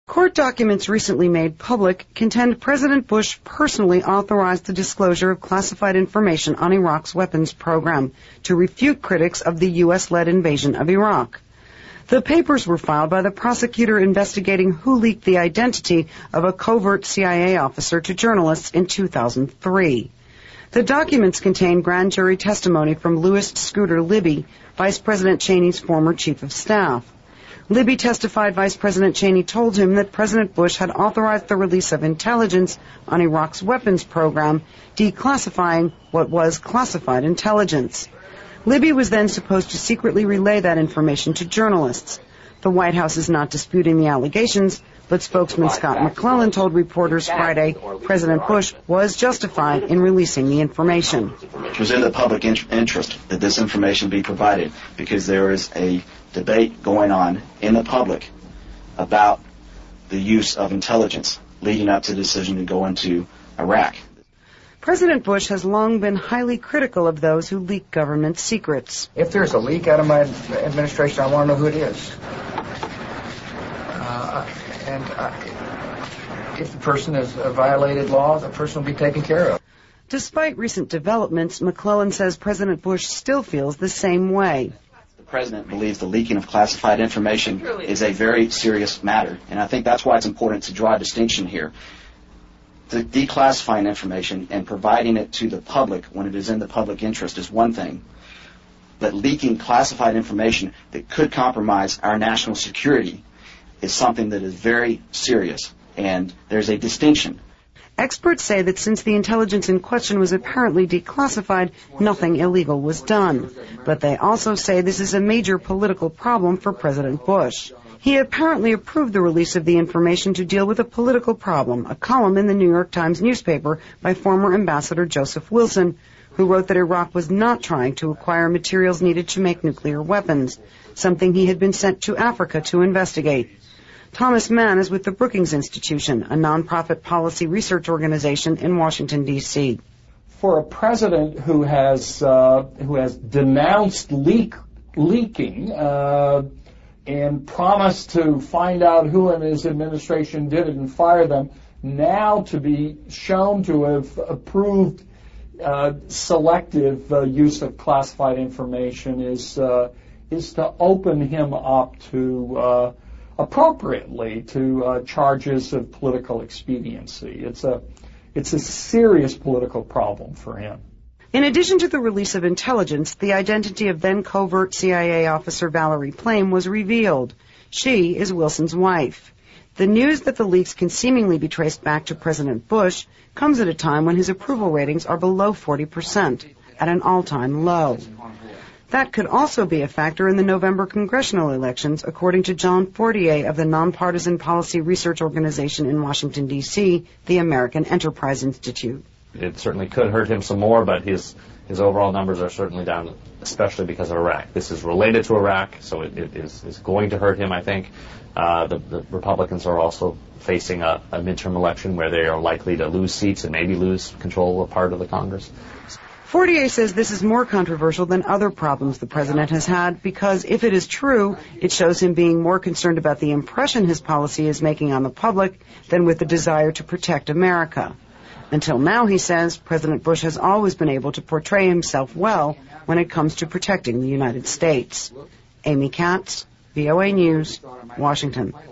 Court documents recently made public contend President Bush personally authorized the disclosure of classified information on Iraq's weapons program to refute critics of the U.S.-led invasion of Iraq. The papers were filed by the prosecutor investigating who leaked the identity of a covert CIA officer to journalists in 2003. The documents contain grand jury testimony from Louis Scooter Libby, Vice President Cheney's former chief of staff. Libby testified Vice President Cheney told him that President Bush had authorized the release of intelligence on Iraq's weapons program, declassifying what was classified intelligence. Libby was then supposed to secretly relay that information to journalists. The White House is not disputing the allegations, but spokesman Scott McClellan told reporters Friday President Bush was justified in releasing the information. It was in the public interest that this information be provided because there is a debate going on in the public about the use of intelligence leading up to the decision to go into Iraq. President Bush has long been highly critical of those who leak government secrets. If there's a leak out of my administration, I want to know who it is. If the person has violated law, the person will be taken care of. Despite recent developments, McClellan says President Bush still feels the same way. The president believes the leaking of classified information is a very serious matter, and I think that's why it's important to draw a distinction here. The declassifying information and providing it to the public when it is in the public interest is one thing, but leaking classified information that could compromise our national security is something that is very serious, and there's a distinction. Experts say that since the intelligence in question was apparently declassified, nothing illegal was done. But they also say this is a major political problem for President Bush. He apparently approved the release of the information to deal with a political problem, a column in the New York Times newspaper by former Ambassador Joseph Wilson, who wrote that Iraq was not trying to acquire materials needed to make nuclear weapons, something he had been sent to Africa to investigate. Thomas Mann is with the Brookings Institution, a nonprofit policy research organization in Washington, D.C. For a president who has denounced leaking and promised to find out who in his administration did it and fire them, now to be shown to have approved selective use of classified information is to open him up to appropriately to charges of political expediency. It's a serious political problem for him. In addition to the release of intelligence, the identity of then covert CIA officer Valerie Plame was revealed. She is Wilson's wife. The news that the leaks can seemingly be traced back to President Bush comes at a time when his approval ratings are below 40%, at an all-time low. That could also be a factor in the November congressional elections, according to John Fortier of the nonpartisan policy research organization in Washington, D.C., the American Enterprise Institute. It certainly could hurt him some more, but his overall numbers are certainly down, especially because of Iraq. This is related to Iraq, so it is going to hurt him, I think. The Republicans are also facing a midterm election where they are likely to lose seats and maybe lose control of part of the Congress. Fortier says this is more controversial than other problems the president has had because if it is true, it shows him being more concerned about the impression his policy is making on the public than with the desire to protect America. Until now, he says, President Bush has always been able to portray himself well when it comes to protecting the United States. Amy Katz, VOA News, Washington.